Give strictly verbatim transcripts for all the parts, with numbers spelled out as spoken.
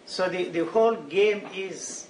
So the, the whole game is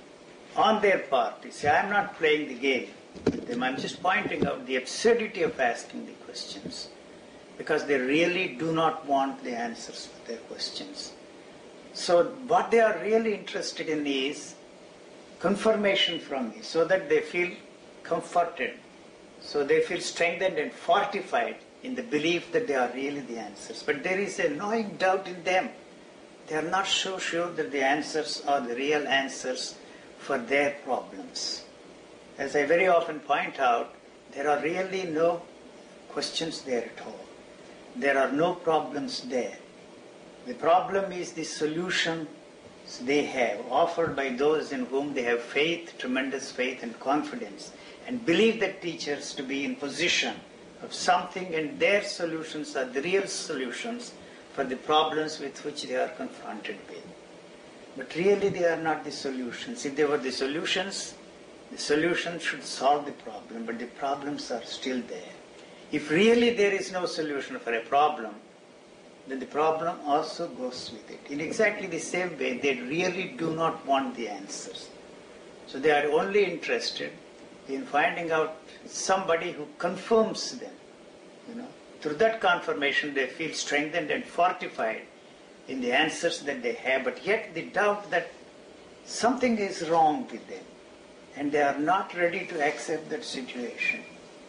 on their part. You see, I'm not playing the game with them. I'm just pointing out the absurdity of asking the questions, because they really do not want the answers for their questions. So what they are really interested in is confirmation from me, so that they feel comforted, so they feel strengthened and fortified in the belief that they are really the answers. But there is a gnawing doubt in them. They are not so sure that the answers are the real answers for their problems. As I very often point out, there are really no questions there at all. There are no problems there. The problem is the solution they have, offered by those in whom they have faith, tremendous faith and confidence, and believe the teachers to be in possession of something, and their solutions are the real solutions for the problems with which they are confronted with. But really they are not the solutions. If they were the solutions, the solution should solve the problem, but the problems are still there. If really there is no solution for a problem, then the problem also goes with it. In exactly the same way, they really do not want the answers. So they are only interested in finding out somebody who confirms them. You know, through that confirmation, they feel strengthened and fortified in the answers that they have, but yet the doubt that something is wrong with them, and they are not ready to accept that situation.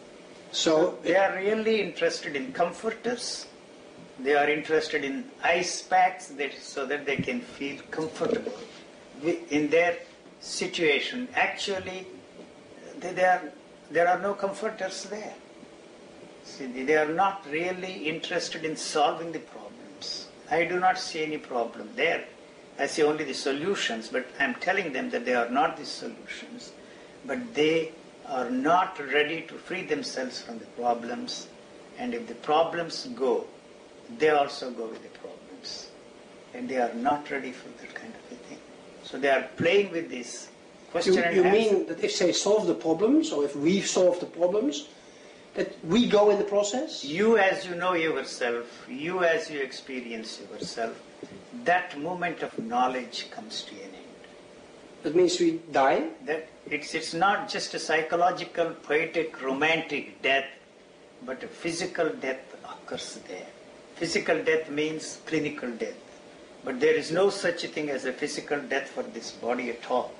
So they are really interested in comforters. They are interested in ice packs that, so that they can feel comfortable in their situation. Actually, they, they are, there are no comforters there. See, they are not really interested in solving the problems. I do not see any problem there. I see only the solutions, but I am telling them that they are not the solutions, but they are not ready to free themselves from the problems, and if the problems go, they also go with the problems, and they are not ready for that kind of a thing. So they are playing with this question you, and you answer. You mean that if they solve the problems, or if we solve the problems, that we go in the process? You as you know yourself, you as you experience yourself, that moment of knowledge comes to an end. That means we die? That it's, it's not just a psychological, poetic, romantic death, but a physical death occurs there. Physical death means clinical death. But there is no such a thing as a physical death for this body at all.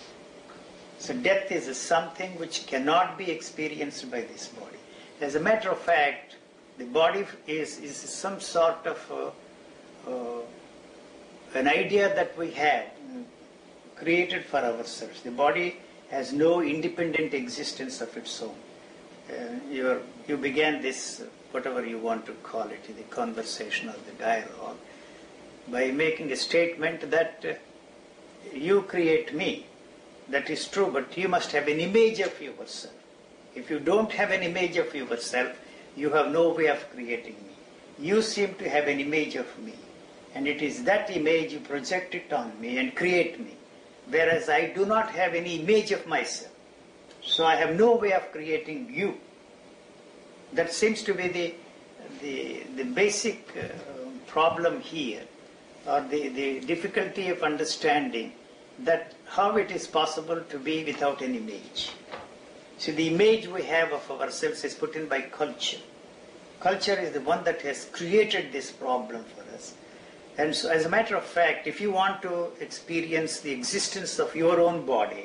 So death is something which cannot be experienced by this body. As a matter of fact, the body is, is some sort of uh, uh, an idea that we have created for ourselves. The body has no independent existence of its own. Uh, you're, you began this, uh, whatever you want to call it, the conversation or the dialogue, by making a statement that uh, you create me. That is true, but you must have an image of yourself. If you don't have an image of yourself, you have no way of creating me. You seem to have an image of me, and it is that image you project it on me and create me, whereas I do not have any image of myself. So I have no way of creating you. That seems to be the, the, the basic uh, problem here, or the, the difficulty of understanding that how it is possible to be without an image. See, the image we have of ourselves is put in by culture. Culture is the one that has created this problem for us. And so, as a matter of fact, if you want to experience the existence of your own body,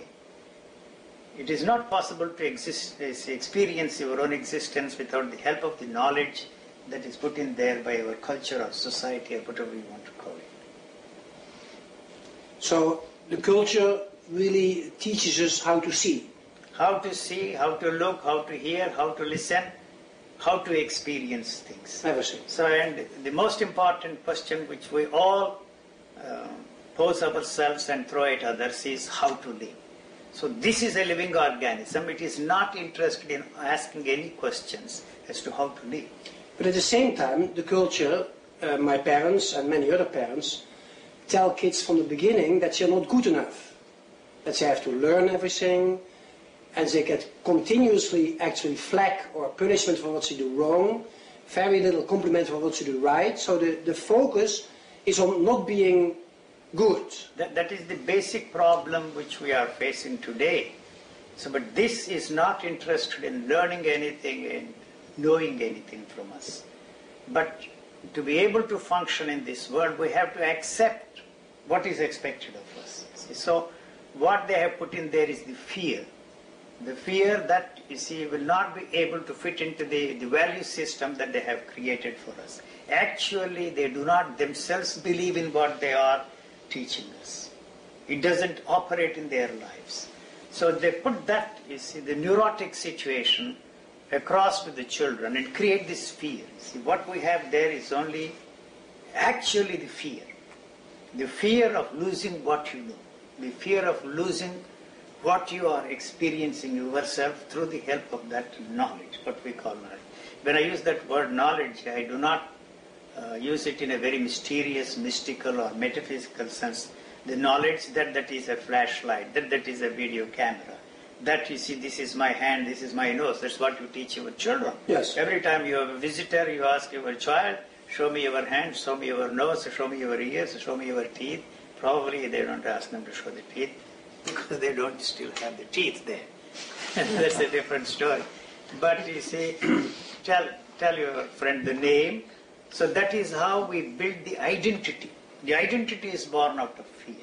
it is not possible to exist, experience your own existence without the help of the knowledge that is put in there by our culture or society or whatever you want to call it. So the culture really teaches us how to see. How to see, how to look, how to hear, how to listen, how to experience things. Everything. So, and the most important question which we all uh, pose ourselves and throw at others is how to live. So this is a living organism. It is not interested in asking any questions as to how to live. But at the same time, the culture, uh, my parents and many other parents, tell kids from the beginning that they're not good enough. That they have to learn everything, and they get continuously actually flack or punishment for what they do wrong, very little compliment for what they do right. So the, the focus is on not being good. That, that is the basic problem which we are facing today. So, but this is not interested in learning anything and knowing anything from us. But to be able to function in this world, we have to accept what is expected of us. See? So, what they have put in there is the fear. The fear that, you see, will not be able to fit into the, the value system that they have created for us. Actually, they do not themselves believe in what they are teaching us. It doesn't operate in their lives. So they put that, you see, the neurotic situation across to the children and create this fear. See, what we have there is only actually the fear. The fear of losing what you know. The fear of losing what you are experiencing yourself through the help of that knowledge, what we call knowledge. When I use that word knowledge, I do not uh, use it in a very mysterious, mystical or metaphysical sense. The knowledge that that is a flashlight, that that is a video camera, that you see, this is my hand, this is my nose. That's what you teach your children. Yes. Every time you have a visitor, you ask your child, show me your hand, show me your nose, show me your ears, show me your teeth. Probably they don't ask them to show the teeth because they don't still have the teeth there. That's a different story. But you see, tell, tell your friend the name. So that is how we build the identity. The identity is born out of fear.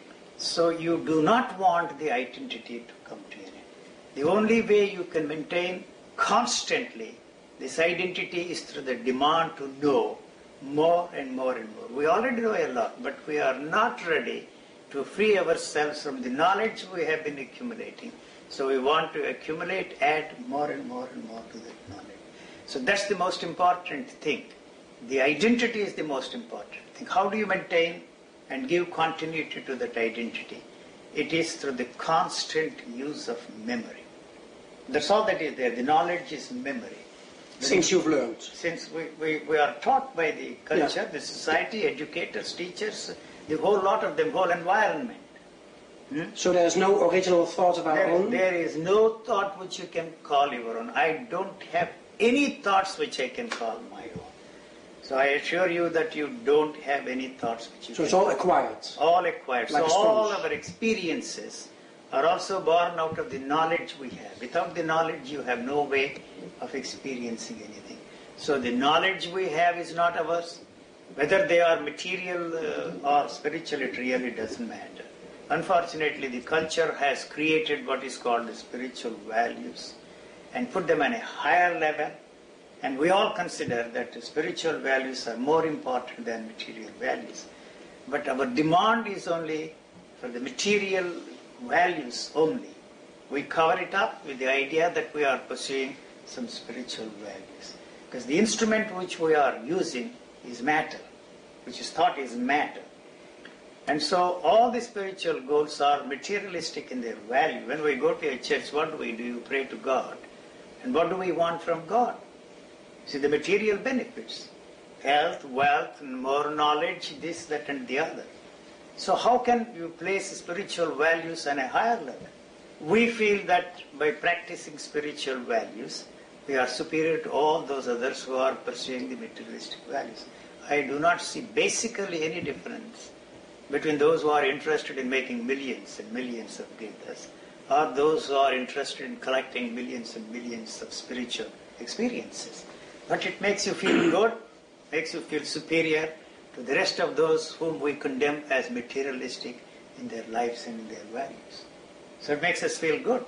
So you do not want the identity to come to an end. The only way you can maintain constantly this identity is through the demand to know more and more and more. We already know a lot, but we are not ready to free ourselves from the knowledge we have been accumulating. So we want to accumulate, add more and more and more to that knowledge. So that's the most important thing. The identity is the most important thing. How do you maintain and give continuity to that identity? It is through the constant use of memory. That's all that is there. The knowledge is memory. Since you've learned. Since we, we, we are taught by the culture, Yeah. the society, educators, teachers, the whole lot of them, whole environment. Hmm? So there's no original thought of our There, own? there is no thought which you can call your own. I don't have any thoughts which I can call my own. So I assure you that you don't have any thoughts which you So can it's all call. acquired? All acquired. Like a so all sponge. our experiences are also born out of the knowledge we have. Without the knowledge, you have no way of experiencing anything. So the knowledge we have is not ours. Whether they are material uh, or spiritual, it really doesn't matter. Unfortunately, the culture has created what is called the spiritual values and put them on a higher level. And we all consider that the spiritual values are more important than material values. But our demand is only for the material values only. We cover it up with the idea that we are pursuing some spiritual values. Because the instrument which we are using is matter, which is thought is matter. And so all the spiritual goals are materialistic in their value. When we go to a church, what do we do? You pray to God. And what do we want from God? See, the material benefits. Health, wealth, and more knowledge, this, that, and the other. So how can you place spiritual values on a higher level? We feel that by practicing spiritual values, we are superior to all those others who are pursuing the materialistic values. I do not see basically any difference between those who are interested in making millions and millions of Gitas or those who are interested in collecting millions and millions of spiritual experiences. But it makes you feel good, makes you feel superior to the rest of those whom we condemn as materialistic in their lives and in their values. So it makes us feel good.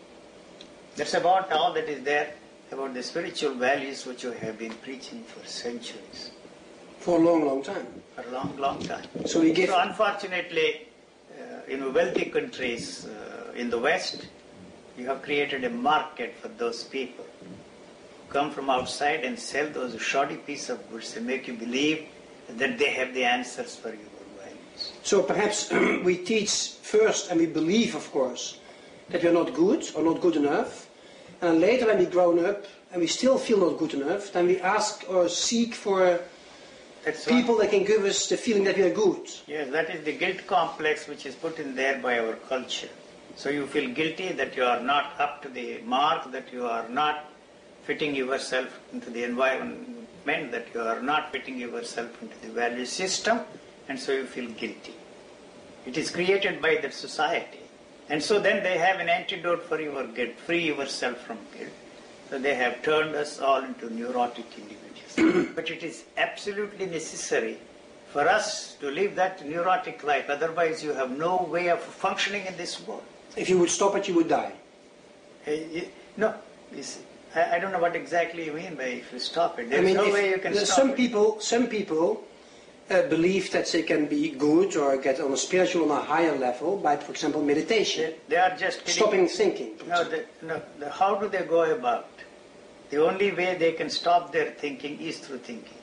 That's about all that is there about the spiritual values which we have been preaching for centuries. For a long, long time. For a long, long time. So we give... So unfortunately, uh, in wealthy countries uh, in the West, you have created a market for those people who come from outside and sell those shoddy piece of goods and make you believe that they have the answers for your values. So perhaps we teach first, and we believe, of course, that we are not good or not good enough. And later when we grown up and we still feel not good enough, then we ask or seek for That's people what, that can give us the feeling that we are good. yes, that is the guilt complex which is put in there by our culture. So you feel guilty that you are not up to the mark, that you are not fitting yourself into the environment, that you are not fitting yourself into the value system, and so you feel guilty. It is created by the society. And so then they have an antidote for your guilt, free yourself from guilt. So they have turned us all into neurotic individuals. But it is absolutely necessary for us to live that neurotic life. Otherwise you have no way of functioning in this world. If you would stop it, you would die. Uh, you, no, you see, I, I don't know what exactly you mean by if you stop it. There's I mean, no if, way you can stop some it. people, some people uh, believe that they can be good or get on a spiritual, on a higher level by, for example, meditation. They, they are just kidding. Stopping thinking. No, the, no the, how do they go about? The only way they can stop their thinking is through thinking.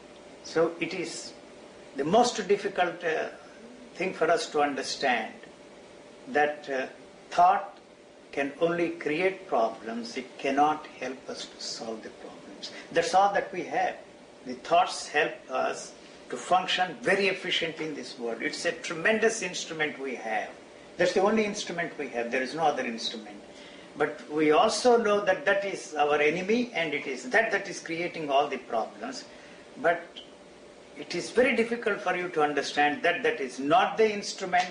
So it is the most difficult uh, thing for us to understand that uh, thought can only create problems, it cannot help us to solve the problems. That's all that we have. The thoughts help us to function very efficiently in this world. It's a tremendous instrument we have. That's the only instrument we have. There is no other instrument. But we also know that that is our enemy, and it is that that is creating all the problems. But it is very difficult for you to understand that that is not the instrument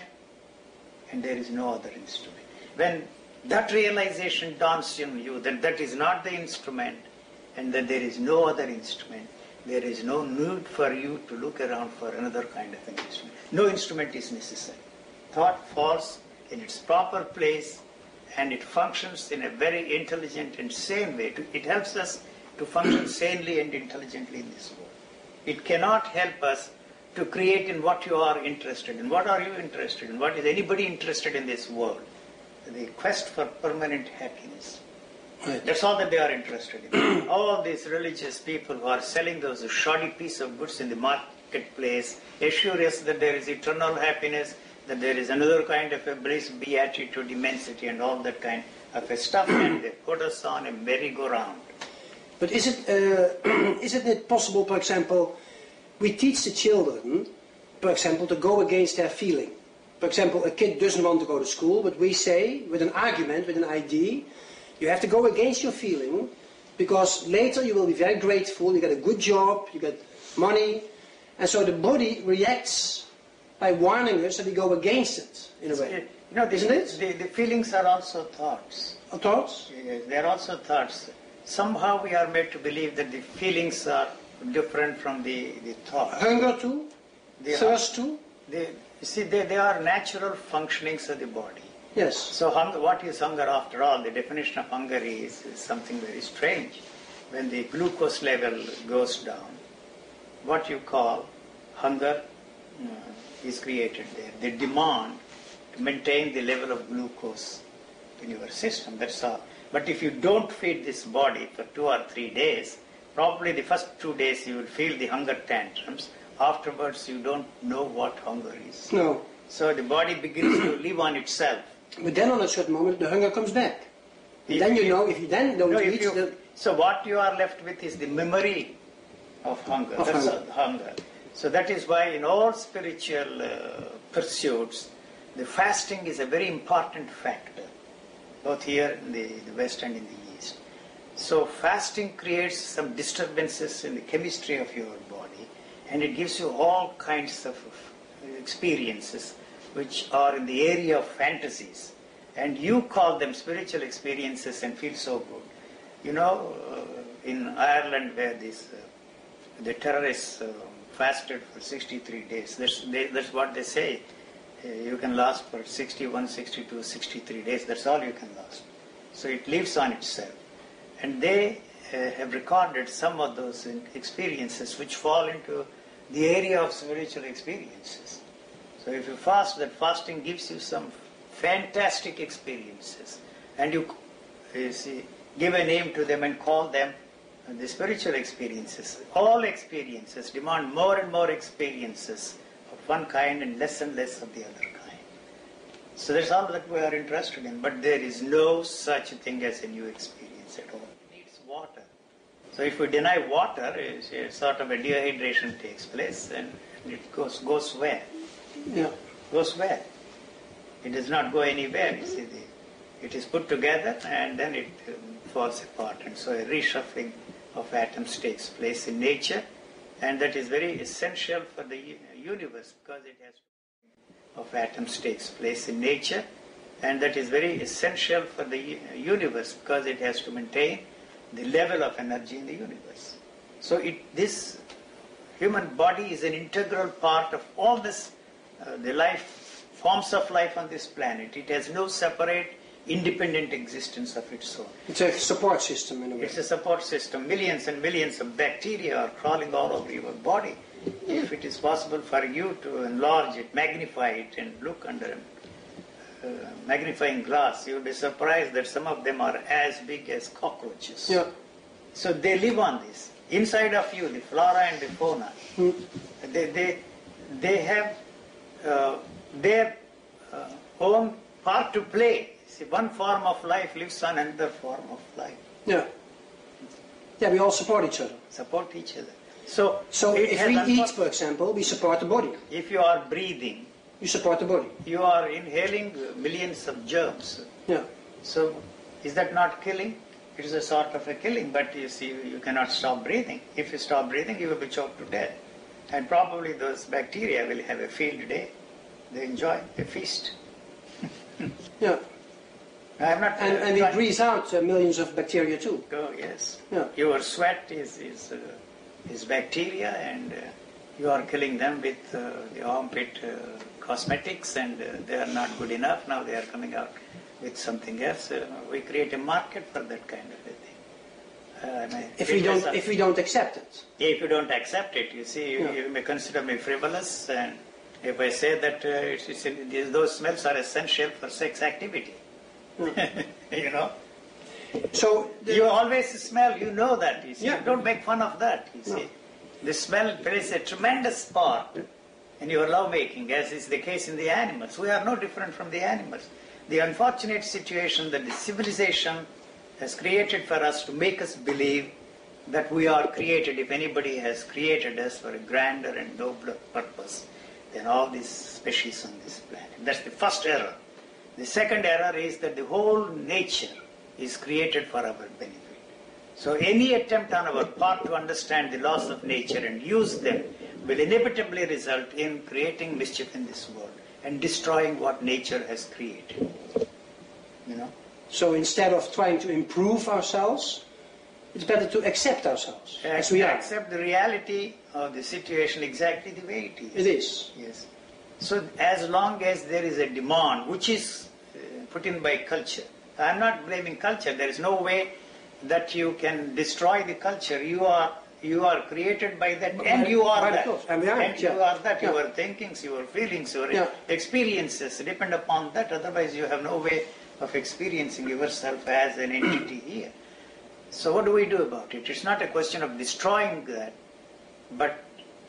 and there is no other instrument. When that realization dawns on you that that is not the instrument and that there is no other instrument, there is no need for you to look around for another kind of an instrument. No instrument is necessary. Thought falls in its proper place and it functions in a very intelligent and sane way. It helps us to function sanely and intelligently in this world. It cannot help us to create in what you are interested in. What are you interested in? What is anybody interested in this world? The quest for permanent happiness. Right. That's all that they are interested in. All these religious people who are selling those shoddy piece of goods in the marketplace assure us that there is eternal happiness, that there is another kind of a bliss, beatitude, immensity, and all that kind of a stuff, and they put us on a merry-go-round. But is it, uh, isn't it possible, for example, we teach the children, for example, to go against their feeling. For example, a kid doesn't want to go to school, but we say, with an argument, with an idea, you have to go against your feeling, because later you will be very grateful, you get a good job, you get money, and so the body reacts by warning us that we go against it, in a way. You know, the, Isn't it? The, the feelings are also thoughts. Or thoughts? Yes, they are also thoughts. Somehow we are made to believe that the feelings are different from the, the thoughts. Hunger too? They Thirst are, too? They, you see, they, they are natural functionings of the body. Yes. So hunger, what is hunger after all? The definition of hunger is, is something very strange. When the glucose level goes down, what you call hunger uh, is created there. The demand to maintain the level of glucose in your system, that's all. But if you don't feed this body for two or three days, probably the first two days you will feel the hunger tantrums. Afterwards you don't know what hunger is. No. So the body begins to live on itself. But then on a certain moment the hunger comes back. And If then you you- know, if you then don't No, if eat, you- the, so what you are left with is the memory of hunger. Of That's hunger. all, hunger. So that is why in all spiritual uh, pursuits, the fasting is a very important factor, both here in the, the West and in the East. So fasting creates some disturbances in the chemistry of your body, and it gives you all kinds of experiences which are in the area of fantasies. And you call them spiritual experiences and feel so good. You know, uh, in Ireland where this, uh, the terrorists uh, fasted for sixty-three days, that's, they, that's what they say. Uh, you can last for sixty-one, sixty-two, sixty-three days, that's all you can last. So it lives on itself. And they uh, have recorded some of those experiences which fall into the area of spiritual experiences. So if you fast, that fasting gives you some fantastic experiences, and you, you see, give a name to them and call them the spiritual experiences. All experiences demand more and more experiences of one kind and less and less of the other kind. So that's all that we are interested in, but there is no such thing as a new experience at all. It needs water. So if we deny water, it's, it's sort of a dehydration takes place, and it goes, goes where? yeah. Goes where? It does not go anywhere. You see, the, it is put together and then it um, falls apart. And so a reshuffling of atoms takes place in nature, and that is very essential for the u- universe because it has of atoms takes place in nature, and that is very essential for the universe because it has to maintain the level of energy in the universe. So it, this human body is an integral part of all this, uh, the life, forms of life on this planet. It has no separate, independent existence of its own. It's a support system in a way. It's a support system. Millions and millions of bacteria are crawling all over your body. If it is possible for you to enlarge it, magnify it, and look under a uh, magnifying glass, you'll be surprised that some of them are as big as cockroaches. Yeah. So they live on this. Inside of you, the flora and the fauna, Hmm. they, they, they have uh, their uh, own part to play. See, one form of life lives on another form of life. Yeah. Yeah, we all support each other. Support each other. So, So it if has we unfor- eat, for example, we support the body. if you are breathing, You support the body. you are inhaling millions of germs. Yeah. So is that not killing? It is a sort of a killing, but you see, you cannot stop breathing. If you stop breathing, you will be choked to death. And probably those bacteria will have a field day. They enjoy a feast. Yeah. I am not And, and we trying- breathe out uh, millions of bacteria too. Oh, yes. Yeah. Your sweat is, is, uh, is bacteria, and uh, you are killing them with uh, the armpit uh, cosmetics, and uh, they are not good enough. Now they are coming out with something else. Uh, we create a market for that kind of a thing. Uh, I mean, If it we don't, has a- if we don't accept it. if you don't accept it, you see, you, Yeah. you may consider me frivolous, and if I say that uh, it's, it's, these- those smells are essential for sex activity, you know. So the, You always smell, you know that, you see. Yeah. Don't make fun of that, you No. see. The smell plays a tremendous part in your lovemaking, as is the case in the animals. We are no different from the animals. The unfortunate situation that the civilization has created for us to make us believe that we are created, if anybody has created us for a grander and nobler purpose than all these species on this planet. That's the first error. The second error is that the whole nature is created for our benefit. So any attempt on our part to understand the laws of nature and use them will inevitably result in creating mischief in this world and destroying what nature has created. You know? so instead of trying to improve ourselves, it's better to accept ourselves as we are. Accept the reality of the situation exactly the way it is. It is. Yes. So as long as there is a demand, which is uh, put in by culture, I am not blaming culture. There is no way that you can destroy the culture. You are you are created by that, By- and you are by the that. cause. And we are And it, you yeah. are that. Yeah. Your thinkings, your feelings, your Yeah. experiences depend upon that. Otherwise, you have no way of experiencing yourself as an entity here. So what do we do about it? It's not a question of destroying that, but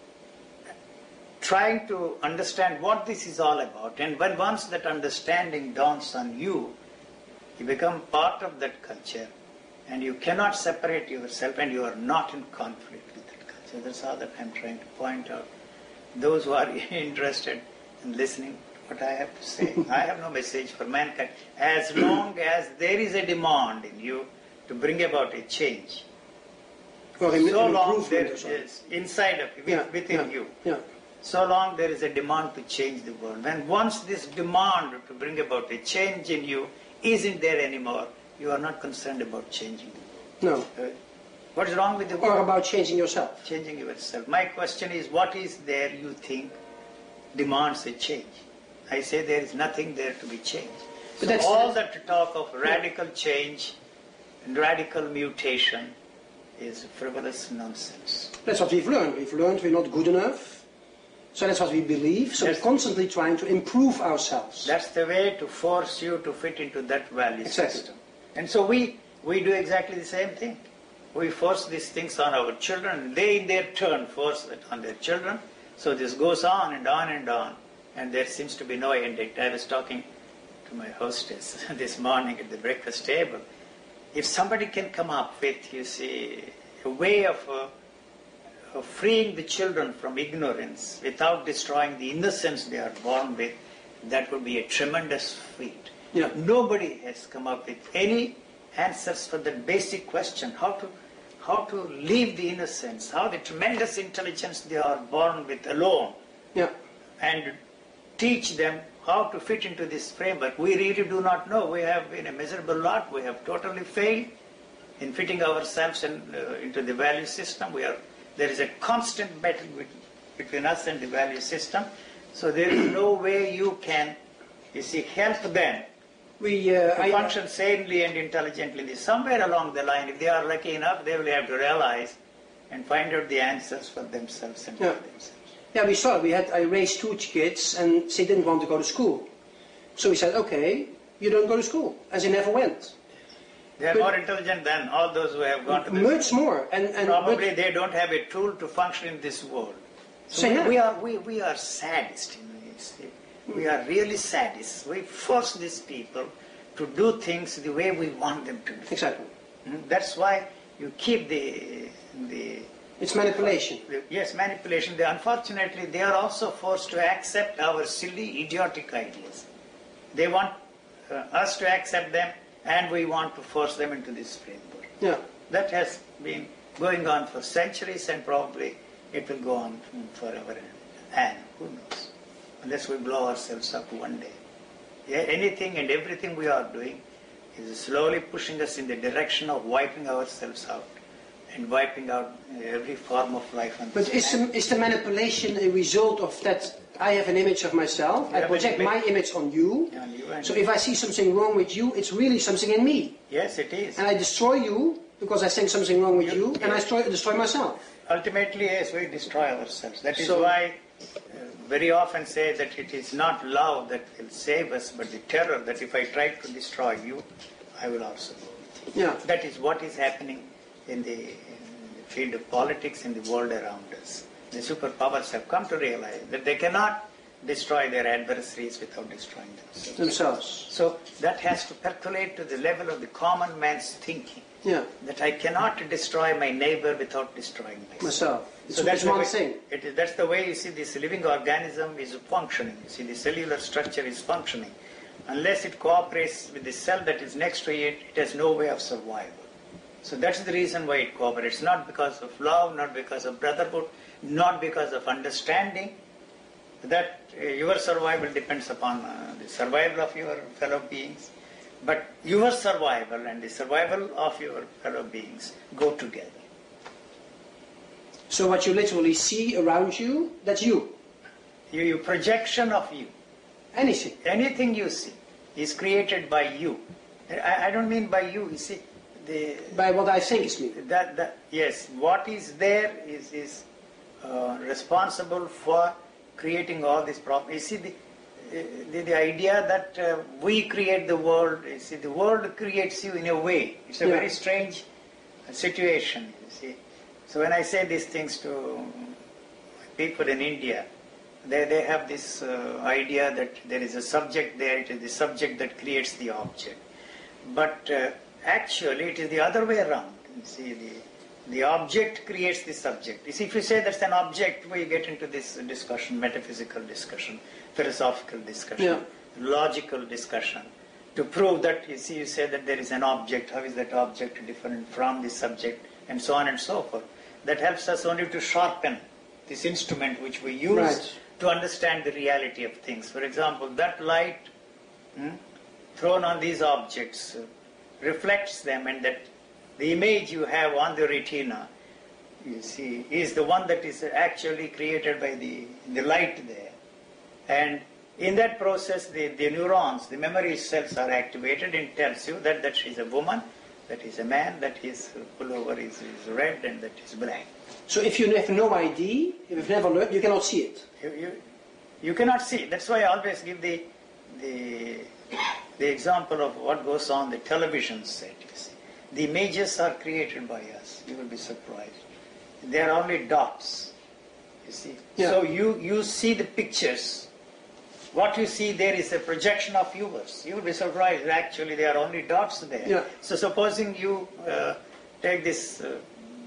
trying to understand what this is all about. And when once that understanding dawns on you, you become part of that culture, and you cannot separate yourself, and you are not in conflict with that culture. That's all that I'm trying to point out. Those who are interested in listening to what I have to say, I have no message for mankind. As long as there is a demand in you to bring about a change, Or im- so long improvement there or something. is inside of you, Yeah, within yeah, you, Yeah. so long there is a demand to change the world. When once this demand to bring about a change in you isn't there anymore, you are not concerned about changing the No. world. Uh, What is wrong with the Or world? about changing yourself. Changing yourself. My question is, what is there you think demands a change? I say there is nothing there to be changed. But So that's- all that talk of radical change and radical mutation is frivolous nonsense. That's what we've learned. We've learned we're not good enough. So that's what we believe. So Yes. we're constantly trying to improve ourselves. That's the way to force you to fit into that value Exactly. system. And so we, we do exactly the same thing. We force these things on our children. They in their turn force it on their children. So this goes on and on and on. And there seems to be no end. I was talking to my hostess this morning at the breakfast table. If somebody can come up with, you see, a way of, uh, of freeing the children from ignorance without destroying the innocence they are born with, that would be a tremendous feat. Yeah. Nobody has come up with any answers for the basic question, how to how to leave the innocence, how the tremendous intelligence they are born with alone, Yeah. and teach them how to fit into this framework. We really do not know. We have been a miserable lot. We have totally failed in fitting ourselves in, uh, into the value system. We are, there is a constant battle with, between us and the value system. So there is no way you can, you see, help them We, uh, to I, function sanely and intelligently. Somewhere along the line, if they are lucky enough, they will have to realize and find out the answers for themselves and Yeah. for themselves. yeah, we saw it. We had, I raised two kids and they didn't want to go to school. So we said, okay, you don't go to school. And they never went. They are But- more intelligent than all those who have gone to the Much more. And, and Probably but- they don't have a tool to function in this world. So So, we, yeah. we are we, we are sadists. You know, you see. We are really sadists. We force these people to do things the way we want them to do. Exactly. Mm, That's why you keep the the It's manipulation. the- yes manipulation. They, unfortunately, they are also forced to accept our silly, idiotic ideas. They want uh, us to accept them, and we want to force them into this framework. Yeah. That has been going on for centuries, and probably it will go on forever and who knows, unless we blow ourselves up one day. Yeah, anything and everything we are doing is slowly pushing us in the direction of wiping ourselves out and wiping out every form of life on this But is planet. the, is the manipulation a result of that I have an image of myself, I Yeah, project but- my image on you, On you and- so if I see something wrong with you, it's really something in me. Yes, it is. And I destroy you because I think something wrong with You- you, and I destroy, destroy myself. Ultimately, yes, we destroy ourselves. That is So- why uh, very often say that it is not love that will save us, but the terror that if I try to destroy you, I will also go. Yeah. That is what is happening in the, in the field of politics in the world around us. The superpowers have come to realize that they cannot destroy their adversaries without destroying themselves. Themselves. So that has to percolate to the level of the common man's thinking. Yeah. That I cannot destroy my neighbor without destroying myself. Myself. It's, So that's it's the one way, thing. It is, that's the way you see this living organism is functioning. You see the cellular structure is functioning. Unless it cooperates with the cell that is next to it, it has no way of survival. So that's the reason why it cooperates. Not because of love, not because of brotherhood, not because of understanding. That uh, your survival depends upon uh, the survival of your fellow beings. But your survival and the survival of your fellow beings go together. So what you literally see around you, that's you. You, your projection of you. Anything. Anything you see is created by you. I, I don't mean by you. You see, the By what I think is me. that, that yes, what is there is is uh, responsible for creating all these problems. You see, the the, the idea that uh, we create the world. You see, the world creates you in a way. It's a Yeah. very strange situation. You see, so when I say these things to people in India, they, they have this uh, idea that there is a subject there, it is the subject that creates the object. But uh, actually it is the other way around. You see, the, the object creates the subject. You see, if you say that's an object, we get into this discussion, metaphysical discussion, philosophical discussion, Yeah. logical discussion. To prove that, you see, you say that there is an object, how is that object different from the subject, and so on and so forth. That helps us only to sharpen this instrument which we use Right. to understand the reality of things. For example, that light hmm, thrown on these objects uh, reflects them, and that the image you have on the retina, you see, is the one that is actually created by the, the light there. And in that process, the, the neurons, the memory cells are activated and tells you that that is a woman, that is a man, that his pullover is, is red and that is black. So if you have no idea, if you've never learned, you cannot see it. You, you, you cannot see. That's why I always give the, the, the example of what goes on the television set. You see. The images are created by us. You will be surprised. They are only dots. You see. Yeah. So you, you see the pictures. What you see there is a projection of yours. You will be surprised. Actually, there are only dots there. Yeah. So supposing you uh, take this, uh,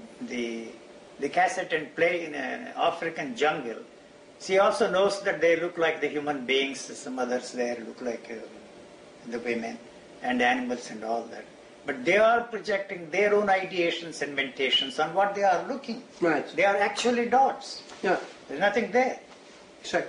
the the cassette and play in an African jungle. She also knows that they look like the human beings. Some others there look like uh, the women and animals and all that. But they are projecting their own ideations and meditations on what they are looking. Right. They are actually dots. Yeah, There's nothing there. exactly.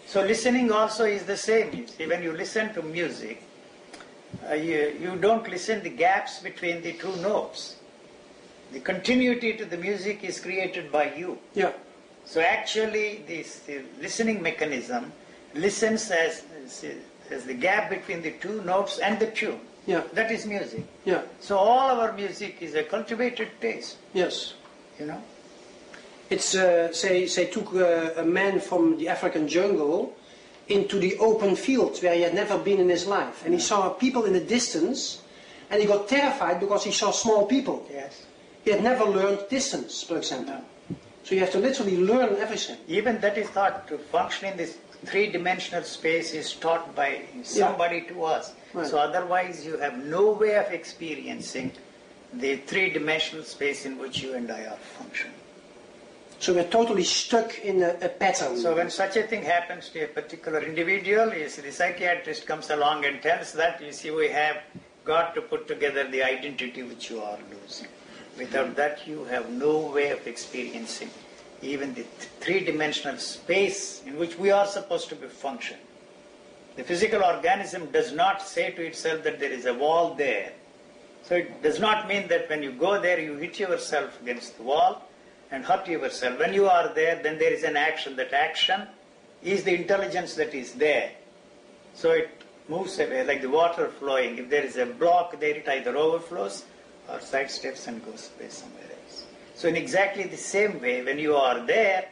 So listening also is the same. You see, when you listen to music, uh, you, you don't listen the gaps between the two notes. The continuity to the music is created by you. Yeah. So actually, this the listening mechanism listens as, as as the gap between the two notes and the tune. Yeah. That is music. Yeah. So all our music is a cultivated taste. Yes. You know. It's uh, say say took uh, a man from the African jungle into the open field where he had never been in his life, and he saw people in the distance, and he got terrified because he saw small people. Yes. He had never learned distance, for example. No. So you have to literally learn everything. Even that is thought to function in this three-dimensional space is taught by somebody Yeah. to us. Right. So otherwise you have no way of experiencing the three-dimensional space in which you and I are functioning. So we're totally stuck in a, a pattern. So when such a thing happens to a particular individual, you see, the psychiatrist comes along and tells that, you see, we have got to put together the identity which you are losing. Without that, you have no way of experiencing even the th- three-dimensional space in which we are supposed to be functioning. The physical organism does not say to itself that there is a wall there. So it does not mean that when you go there, you hit yourself against the wall and hurt yourself. When you are there, then there is an action. That action is the intelligence that is there. So it moves away like the water flowing. If there is a block there, it either overflows or sidesteps and goes away somewhere else. So in exactly the same way, when you are there,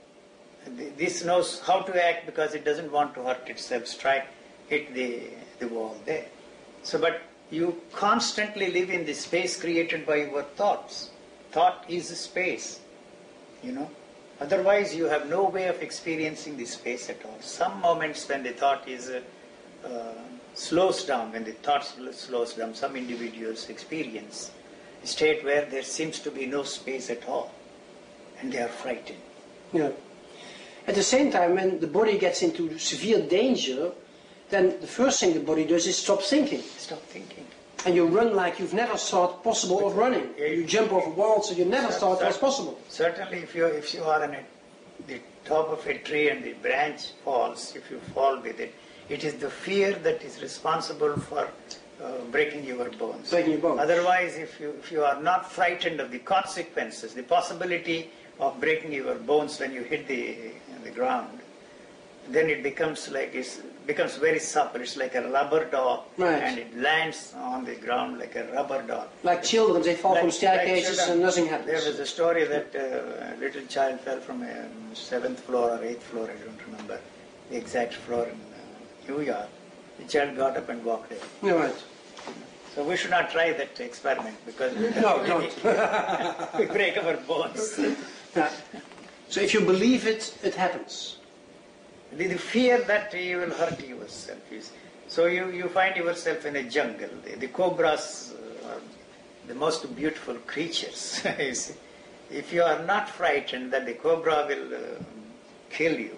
this knows how to act because it doesn't want to hurt itself, strike, hit the, the wall there. So, but you constantly live in the space created by your thoughts. Thought is a space, you know. Otherwise, you have no way of experiencing the space at all. Some moments when the thought is uh, uh, slows down, when the thought slows down, some individuals experience a state where there seems to be no space at all, and they are frightened. Yeah. At the same time, when the body gets into severe danger, then the first thing the body does is stop thinking. Stop thinking. And you run like you've never thought possible of running. You jump over walls that you never thought was possible. Certainly, if you if you are on a, the top of a tree and the branch falls, if you fall with it, it is the fear that is responsible for uh, breaking your bones. Breaking your bones. Otherwise, if you if you are not frightened of the consequences, the possibility of breaking your bones when you hit the the ground, then it becomes like it's becomes very supple. It's like a rubber dog, right. And it lands on the ground like a rubber dog. Like children, they fall like, from staircases like and nothing happens. There was a story that uh, a little child fell from a seventh floor or eighth floor, I don't remember the exact floor in uh, New York. The child got up and walked away. You're right. So we should not try that experiment because no, don't. we break our bones. Yeah. So if you believe it, it happens. The, the fear that you will hurt yourself is, so you, you find yourself in a jungle. The, the cobras are the most beautiful creatures. You see. If you are not frightened that the cobra will uh, kill you,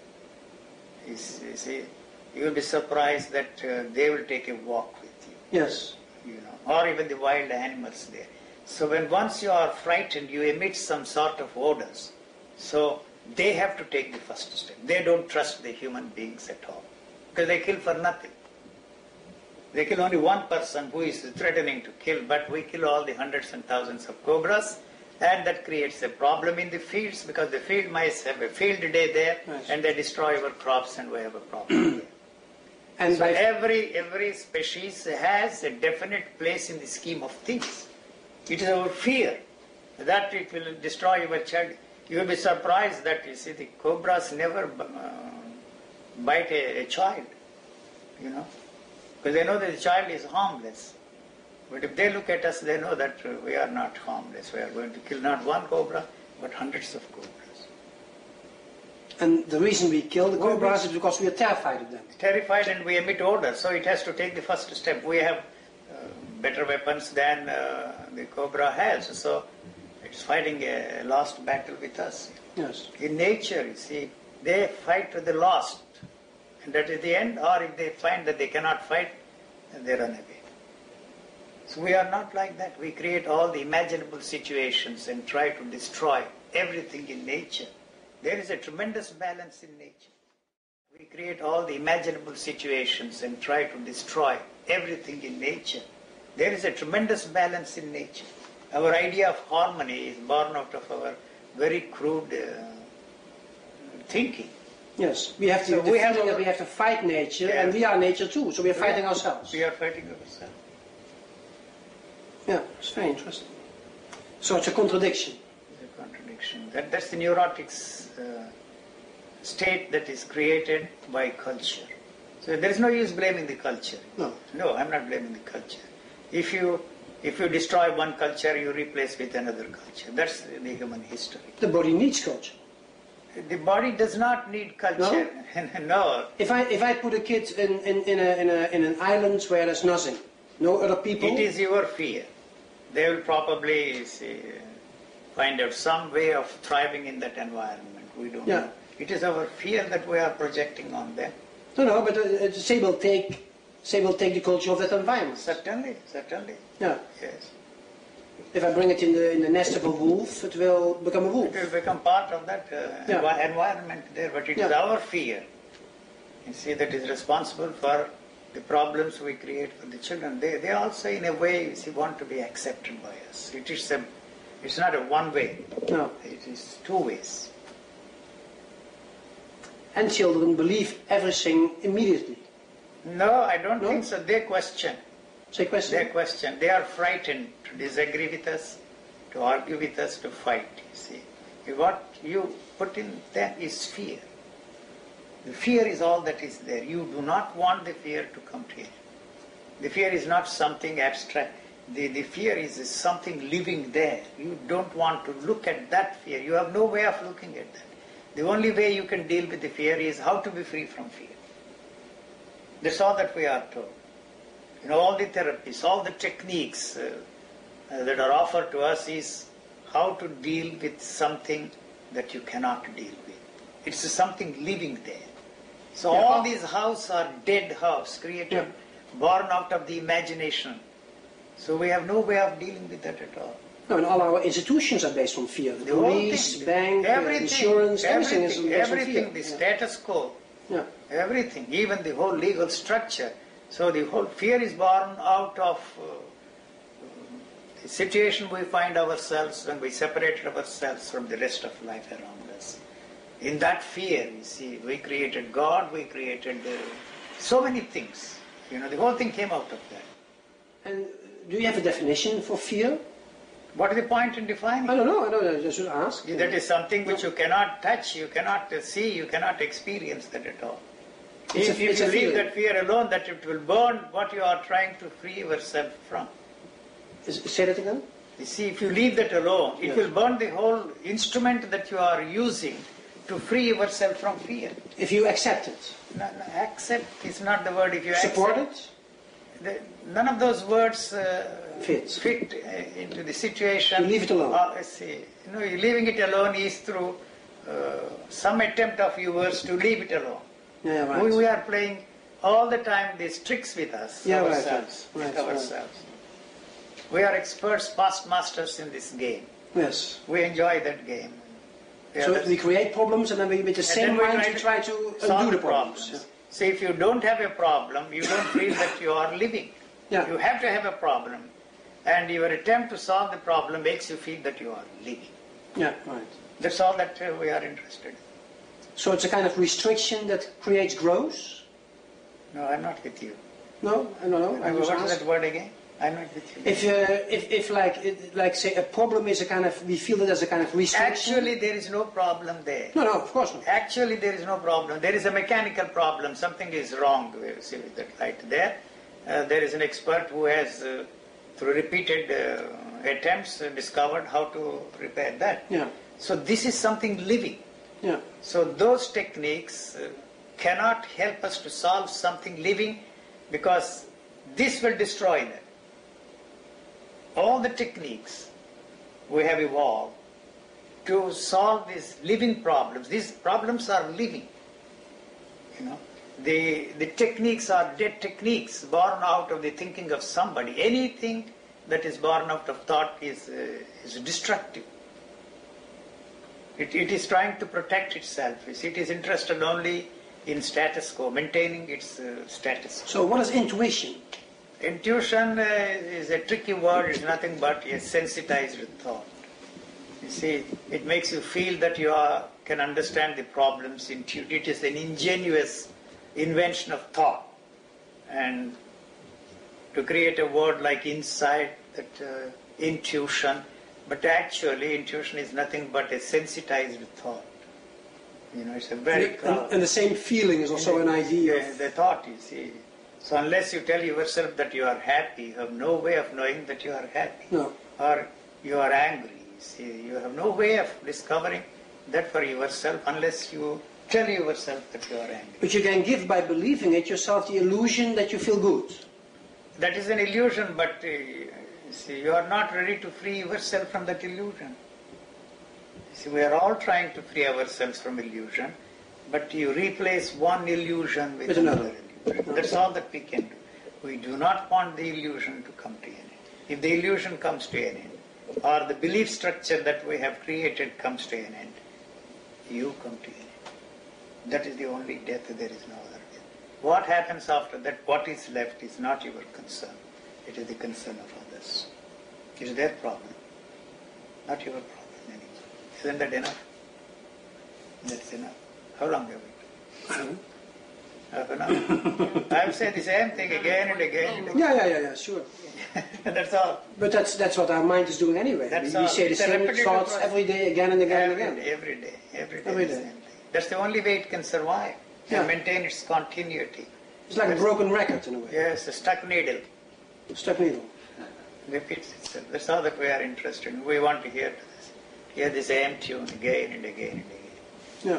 you see, you see, you will be surprised that uh, they will take a walk with you. Yes. You know, or even the wild animals there. So when once you are frightened, you emit some sort of odors. So they have to take the first step. They don't trust the human beings at all because they kill for nothing. They kill only one person who is threatening to kill, but we kill all the hundreds and thousands of cobras, and that creates a problem in the fields because the field mice have a field day there, Nice. and they destroy our crops, and we have a problem there. And So by every every species has a definite place in the scheme of things. It is our fear that it will destroy your child. You will be surprised that, you see, the cobras never uh, bite a, a child, you know, because they know that the child is harmless. But if they look at us, they know that uh, we are not harmless. We are going to kill not one cobra, but hundreds of cobras. And the reason we kill the Well, cobras we- is because we are terrified of them. Terrified, and we emit odor, so it has to take the first step. We have uh, better weapons than uh, the cobra has, so it's fighting a lost battle with us. Yes. In nature, you see, they fight to the lost, and that is the end, or if they find that they cannot fight, then they run away. So we are not like that. We create all the imaginable situations and try to destroy everything in nature. There is a tremendous balance in nature. We create all the imaginable situations and try to destroy everything in nature. There is a tremendous balance in nature. Our idea of harmony is born out of our very crude uh, thinking. Yes, we have to, So the we feeling have a- that we have to fight nature, Yeah. and we are nature too, so we are fighting ourselves. We are fighting ourselves. Yeah, it's very interesting. So it's a contradiction. It's a contradiction. That, that's the neurotic's uh, state that is created by culture. So there is no use blaming the culture. No. No, I'm not blaming the culture. If you if you destroy one culture, you replace with another culture. That's the human history. The body needs culture. The body does not need culture. No. If I if I put a kid in, in, in, a, in, a, in an island where there's nothing, no other people, It is your fear. They will probably see, find out some way of thriving in that environment. We don't Yeah. know. It is our fear that we are projecting on them. no, no, but uh, say will take say will take the culture of that environment. Certainly, certainly. Yeah. Yes. If I bring it in the in the nest of a wolf, it will become a wolf. It will become part of that uh, Yeah. envi- environment there, but it is Yeah. our fear. You see, that is responsible for the problems we create for the children. They, they also, in a way, you see, want to be accepted by us. It is a, it's not a one way. No. It is two ways. And children believe everything immediately. No, I don't No? think so. They question. Say question. They question. They are frightened to disagree with us, to argue with us, to fight. You see, what you put in them is fear. The fear is all that is there. You do not want the fear to come to you. The fear is not something abstract. The, the fear is, is something living there. You don't want to look at that fear. You have no way of looking at that. The only way you can deal with the fear is how to be free from fear. That's all that we are told. You know, all the therapies, all the techniques uh, uh, that are offered to us is how to deal with something that you cannot deal with. It's something living there. So Yeah. all these houses are dead house, created, Yeah. born out of the imagination. So we have no way of dealing with that at all. No, and all our institutions are based on fear. The The whole police, thing, bank, uh, everything, insurance, everything, is everything, based everything, on the fear. status quo. Yeah. Everything, even the whole legal structure. So the whole fear is born out of uh, the situation we find ourselves when we separated ourselves from the rest of life around us. In that fear, you see, we created God, we created uh, so many things. You know, the whole thing came out of that. And do you have a definition for fear? What is the point in defining? I don't know. I don't know. I should ask. That is something which you cannot touch, you cannot uh, see, you cannot experience that at all. It's if a- if it's you a leave feeling. that fear alone, that it will burn what you are trying to free yourself from. Is- Say that again. You see, if you leave that alone, it Yes. will burn the whole instrument that you are using to free yourself from fear. If you accept it, No, no, accept is not the word. If you support accept, it, the, none of those words uh, Fit. fit uh, into the situation. You leave it alone. Uh, see, you know, leaving it alone is through uh, some attempt of yours to leave it alone. yeah, right. We, we are playing all the time these tricks with us, Yeah, right, ourselves, right, with right, right. ourselves. We are experts, past masters in this game. Yes. We enjoy that game. Yeah, So that's- we create problems, and then we, with the and same then we mind, try we to try to solve undo the the problems. problems. So if you don't have a problem, you don't feel that you are living. Yeah. You have to have a problem, and your attempt to solve the problem makes you feel that you are living. Yeah, right. That's all that uh, we are interested in. So it's a kind of restriction that creates growth? No, I'm not with you. No, I don't know. I What was is asked. that word again? I'm not with you. If, uh, if, if like, it, like say, a problem is a kind of, we feel it as a kind of restriction. Actually, there is no problem there. No, no, of course not. Actually, there is no problem. There is a mechanical problem. Something is wrong. We see with that light there. Uh, there is an expert who has, uh, through repeated uh, attempts, uh, discovered how to repair that. Yeah, So this is something living. yeah, So those techniques uh, cannot help us to solve something living because this will destroy that. All the techniques we have evolved to solve these living problems. These problems are living. You know, the the techniques are dead techniques born out of the thinking of somebody. Anything that is born out of thought is uh, is destructive. It, it is trying to protect itself. It is interested only in status quo, maintaining its uh, status quo. So what is intuition? Intuition uh, is a tricky word. It's nothing but a sensitized thought. You see, it makes you feel that you are, can understand the problems. Intu- it is an ingenious invention of thought. And to create a word like insight, that uh, intuition, but actually intuition is nothing but a sensitized thought. You know, it's a very... And, and, and the same feeling is also an idea. Yeah, the thought, you see. So unless you tell yourself that you are happy, you have no way of knowing that you are happy. No. Or you are angry. You see, you have no way of discovering that for yourself unless you tell yourself that you are angry. But you can give, by believing it yourself, the illusion that you feel good. That is an illusion, but uh, you see, you are not ready to free yourself from that illusion. See, we are all trying to free ourselves from illusion, but you replace one illusion with, With another another. illusion. That's all that we can do. We do not want the illusion to come to an end. If the illusion comes to an end, or the belief structure that we have created comes to an end, you come to an end. That is the only death, there is no other death. What happens after that, what is left, is not your concern. It is the concern of others. It is their problem, not your problem anymore. Isn't that enough? That's enough. How long have we? I don't know. Half an hour. I've said the same thing again and again and again. Yeah, yeah, yeah, yeah, sure. That's all. But that's that's what our mind is doing anyway. That's we, we all. say the It's a same repetitive thoughts process. every day, again and again Every and day, again. every day, every day. Every the day. same thing. That's the only way it can survive Yeah. and maintain its continuity. It's like a broken record in a way. Yes, a stuck needle Stuck needle. repeats itself. That's all that we are interested in. We want to hear this. Hear the same tune again and again and again. Yeah.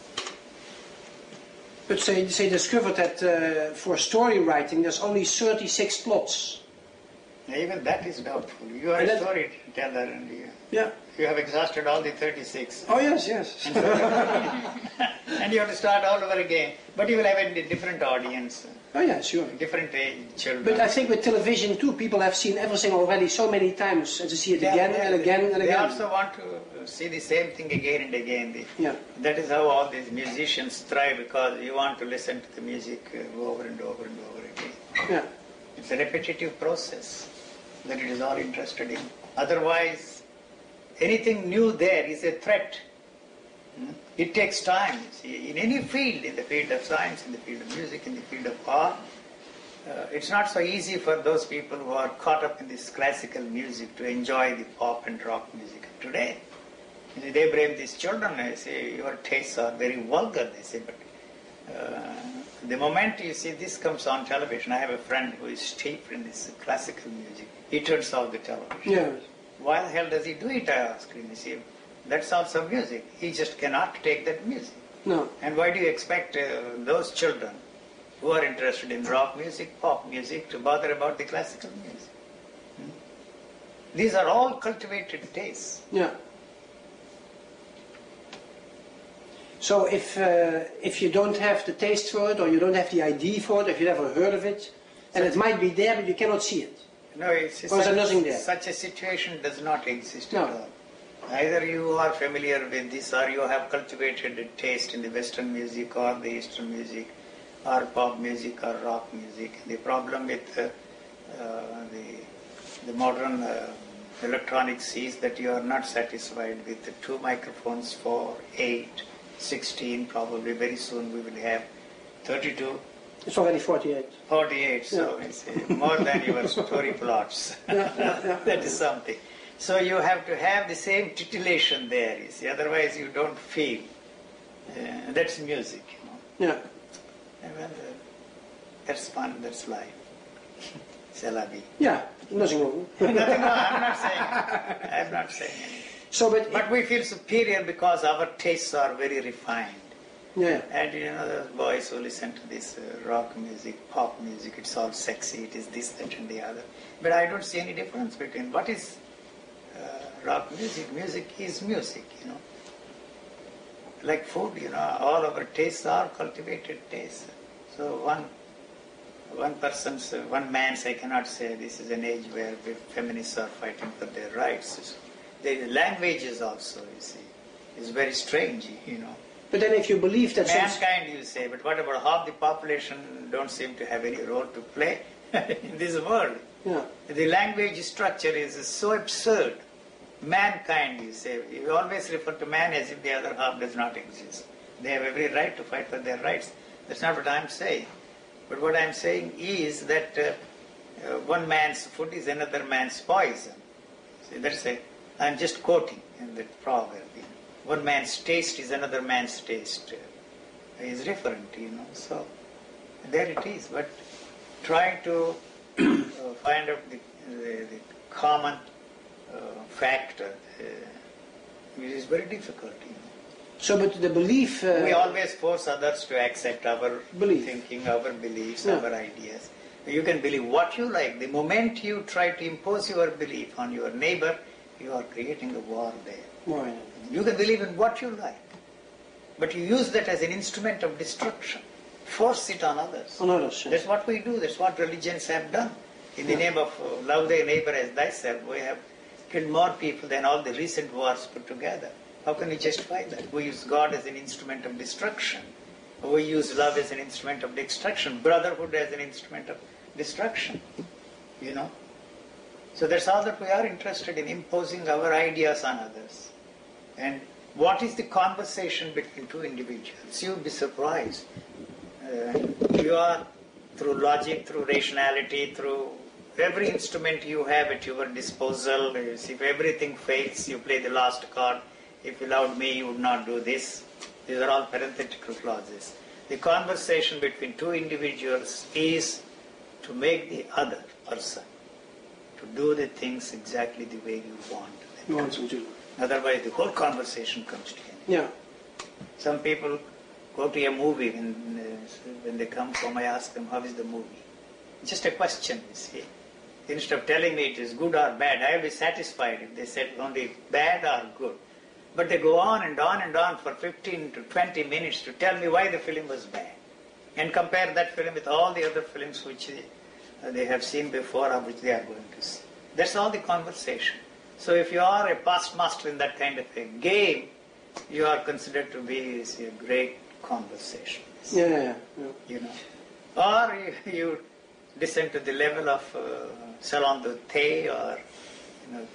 But they, they discovered that uh, for story writing there's only thirty-six plots. Even that is doubtful. You are And a that- storyteller and you, Yeah. you have exhausted all the thirty-six. Oh yes, yes. And you have to start all over again. But you will have a different audience, Oh yeah, sure. different age children. But I think with television too, people have seen everything already so many times, and to see it Yeah, again they- and again and They again. also want to see the same thing again and again. The- Yeah. That is how all these musicians thrive, because you want to listen to the music uh, over and over and over again. Yeah. It's a repetitive process that it is all interested in. Otherwise, anything new there is a threat. Hmm? It takes time. You see, in any field, in the field of science, in the field of music, in the field of art, uh, it's not so easy for those people who are caught up in this classical music to enjoy the pop and rock music of today. You see, they blame these children. They say, your tastes are very vulgar, they say, but uh, the moment you see this comes on television, I have a friend who is steeped in this classical music. He turns off the television. Yeah. Why the hell does he do it, I ask him. You see, that's also music. He just cannot take that music. No. And why do you expect uh, those children who are interested in rock music, pop music, to bother about the classical music? Hmm? These are all cultivated tastes. Yeah. So if uh, if you don't have the taste for it, or you don't have the idea for it, if you never heard of it, and it might be there, but you cannot see it. No, it's, Or is there nothing there? such a situation does not exist No. at all. Either you are familiar with this, or you have cultivated a taste in the Western music or the Eastern music, or pop music or rock music. The problem with uh, uh, the, the modern uh, electronics is that you are not satisfied with the two microphones, four, eight, sixteen, probably very soon we will have thirty-two. It's already forty-eight. forty-eight, so Yeah. it's uh, more than your story plots. Yeah, yeah, yeah. That is something. So you have to have the same titillation there, you see, otherwise you don't feel. Uh, that's music, you know. Yeah. And well, uh, that's fun, that's life. C'est la vie. Yeah. Nothing wrong. Nothing wrong, I'm not saying I'm not saying anything. So, but, But we feel superior because our tastes are very refined. yeah. And you know, those boys who listen to this uh, rock music, pop music, it's all sexy, it is this, that and the other. But I don't see any difference between what is uh, rock music. Music is music, you know. Like food, you know, all our tastes are cultivated tastes. So one one person's, uh, one man's, I cannot say this is an age where the feminists are fighting for their rights. The languages also, you see, is very strange, you know. But then if you believe that some... Mankind, you say, but what about half the population don't seem to have any role to play in this world? Yeah. The language structure is so absurd. Mankind, you say, you always refer to man as if the other half does not exist. They have every right to fight for their rights. That's not what I'm saying. But what I'm saying is that uh, uh, one man's food is another man's poison. See, that's a, I'm just quoting in the proverb. You know. One man's taste is another man's taste. Uh, is different, you know. So there it is. But trying to uh, find out the, the, the common uh, factor uh, is very difficult, you know. So, but the belief... Uh, we always force others to accept our belief. thinking, our beliefs, Yeah. our ideas. You can believe what you like. The moment you try to impose your belief on your neighbor, you are creating a war there. Right. You can believe in what you like, but you use that as an instrument of destruction. Force it on others. On others, yeah. That's what we do. That's what religions have done. In the Yeah. name of uh, love thy neighbor as thyself, we have killed more people than all the recent wars put together. How can we justify that? We use God as an instrument of destruction. We use love as an instrument of destruction. Brotherhood as an instrument of destruction. You know? So that's all that we are interested in, imposing our ideas on others. And what is the conversation between two individuals? You'll be surprised. Uh, you are, through logic, through rationality, through every instrument you have at your disposal. If everything fails, you play the last card. If you loved me, you would not do this. These are all parenthetical clauses. The conversation between two individuals is to make the other person to do the things exactly the way you want them. You want to do. Otherwise, the whole conversation comes to an end. Yeah. Some people go to a movie, when, uh, when they come home, I ask them, how is the movie? Just a question, you see. Instead of telling me it is good or bad, I will be satisfied if they said only bad or good. But they go on and on and on for fifteen to twenty minutes to tell me why the film was bad. And compare that film with all the other films which they, uh, they have seen before or which they are going to see. That's all the conversation. So if you are a past master in that kind of a game, you are considered to be a great conversationalist. Yeah, yeah, yeah. You know. Or you, you descend to the level of uh, salon de thé or, you know,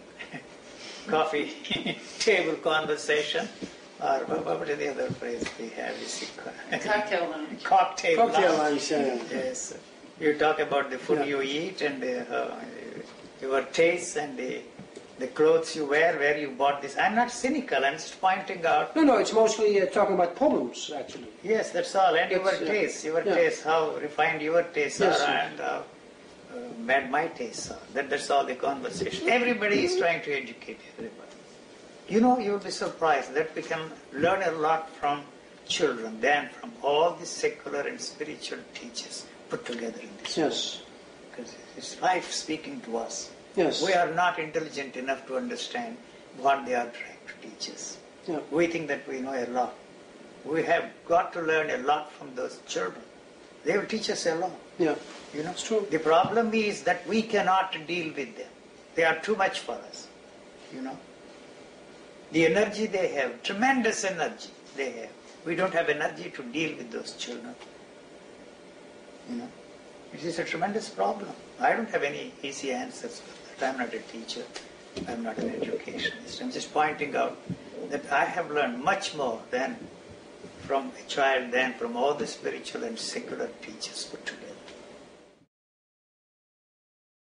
coffee table conversation, or what is the other phrase we have? Is Cocktail lounge. Cocktail, Cocktail lounge. lounge, yeah. Yes. You talk about the food Yeah. you eat and uh, your tastes and the, the clothes you wear, where you bought this. I'm not cynical, I'm just pointing out. No, no, it's mostly uh, talking about problems, actually. Yes, that's all. And your That's, uh, taste, your yeah. taste, how refined your tastes Yes, are yes. and how uh, bad my tastes are. That, that's all the conversation. Everybody is trying to educate everybody. You know, you'll be surprised that we can learn a lot from children than from all the secular and spiritual teachers put together in this world. Yes. Because it's life speaking to us. Yes. We are not intelligent enough to understand what they are trying to teach us. Yeah. We think that we know a lot. We have got to learn a lot from those children. They will teach us a lot. Yeah. You know, It's true. The problem is that we cannot deal with them. They are too much for us. You know, the energy they have, tremendous energy they have. We don't have energy to deal with those children. You know, it is a tremendous problem. I don't have any easy answers for that. I'm not a teacher. I'm not an educationist. I'm just pointing out that I have learned much more than from a child than from all the spiritual and secular teachers put together.